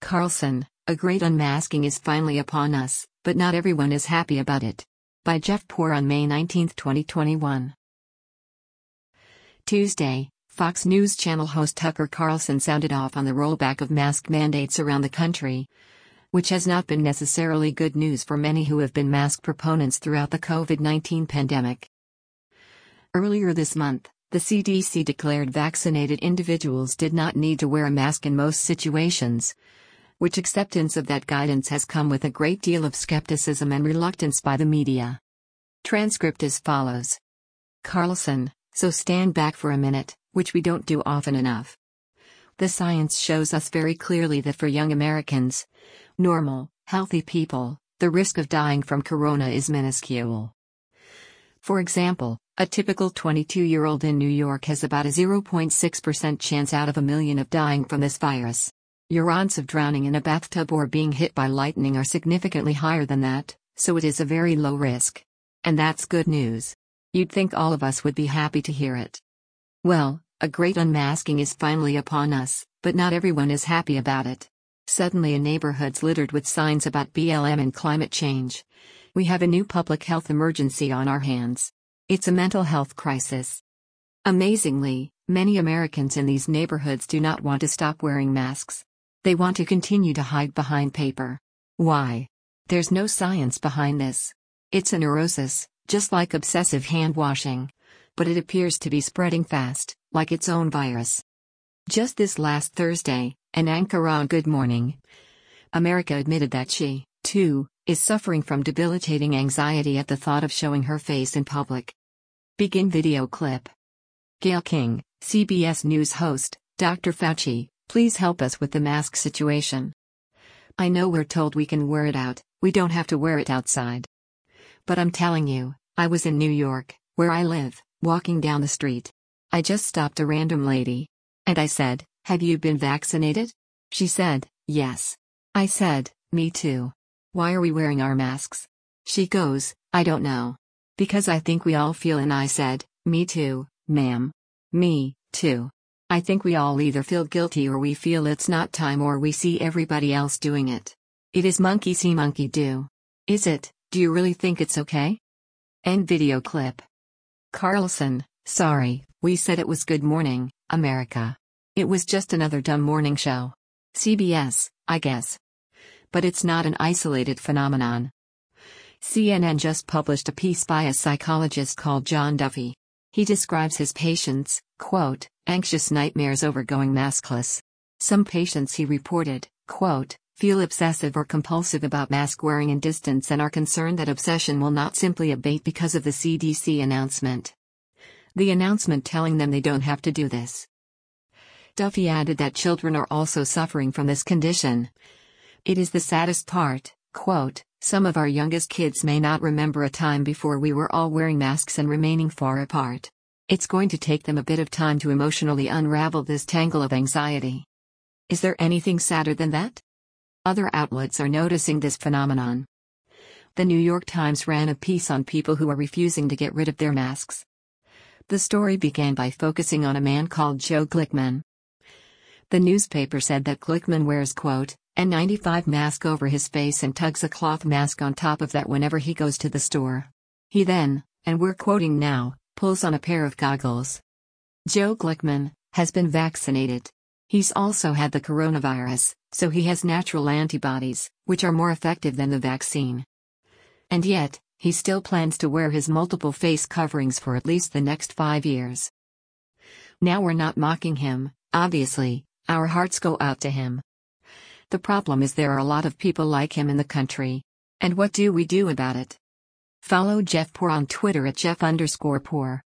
Carlson, a great unmasking is finally upon us, but not everyone is happy about it. By Jeff Poor on May 19, 2021. Tuesday, Fox News Channel host Tucker Carlson sounded off on the rollback of mask mandates around the country, which has not been necessarily good news for many who have been mask proponents throughout the COVID-19 pandemic. Earlier this month, the CDC declared vaccinated individuals did not need to wear a mask in most situations, which acceptance of that guidance has come with a great deal of skepticism and reluctance by the media. Transcript as follows. Carlson, so stand back for a minute, which we don't do often enough. The science shows us very clearly that for young Americans, normal, healthy people, the risk of dying from corona is minuscule. For example, a typical 22-year-old in New York has about a 0.6% chance out of a million of dying from this virus. Your odds of drowning in a bathtub or being hit by lightning are significantly higher than that, so it is a very low risk. And that's good news. You'd think all of us would be happy to hear it. Well, a great unmasking is finally upon us, but not everyone is happy about it. Suddenly in neighborhoods littered with signs about BLM and climate change, we have a new public health emergency on our hands. It's a mental health crisis. Amazingly, many Americans in these neighborhoods do not want to stop wearing masks. They want to continue to hide behind paper. Why? There's no science behind this. It's a neurosis, just like obsessive hand washing. But it appears to be spreading fast, like its own virus. Just this last Thursday, an anchor on Good Morning America admitted that she, too, is suffering from debilitating anxiety at the thought of showing her face in public. Begin video clip. Gayle King, CBS News host, Dr. Fauci, please help us with the mask situation. I know we're told we can wear it out, we don't have to wear it outside. But I'm telling you, I was in New York, where I live, walking down the street. I just stopped a random lady. And I said, "Have you been vaccinated?" She said, "Yes." I said, "Me too. Why are we wearing our masks?" She goes, "I don't know. Because I think we all feel," and I said, "Me too, ma'am. Me, too. I think we all either feel guilty or we feel it's not time or we see everybody else doing it. It is monkey see monkey do. Is it? Do you really think it's okay?" End video clip. Carlson, sorry, we said it was Good Morning America. It was just another dumb morning show. CBS, I guess. But it's not an isolated phenomenon. CNN just published a piece by a psychologist called John Duffy. He describes his patients, quote, anxious nightmares over going maskless. Some patients, he reported, quote, feel obsessive or compulsive about mask wearing and distance and are concerned that obsession will not simply abate because of the CDC announcement. The announcement telling them they don't have to do this. Duffy added that children are also suffering from this condition. It is the saddest part, quote, some of our youngest kids may not remember a time before we were all wearing masks and remaining far apart. It's going to take them a bit of time to emotionally unravel this tangle of anxiety. Is there anything sadder than that? Other outlets are noticing this phenomenon. The New York Times ran a piece on people who are refusing to get rid of their masks. The story began by focusing on a man called Joe Glickman. The newspaper said that Glickman wears, quote, N95 mask over his face and tugs a cloth mask on top of that whenever he goes to the store. He then, and we're quoting now, pulls on a pair of goggles. Joe Glickman has been vaccinated. He's also had the coronavirus, so he has natural antibodies, which are more effective than the vaccine. And yet, he still plans to wear his multiple face coverings for at least the next 5 years. Now we're not mocking him, obviously, our hearts go out to him. The problem is there are a lot of people like him in the country. And what do we do about it? Follow Jeff Poor on Twitter at Jeff_Poor.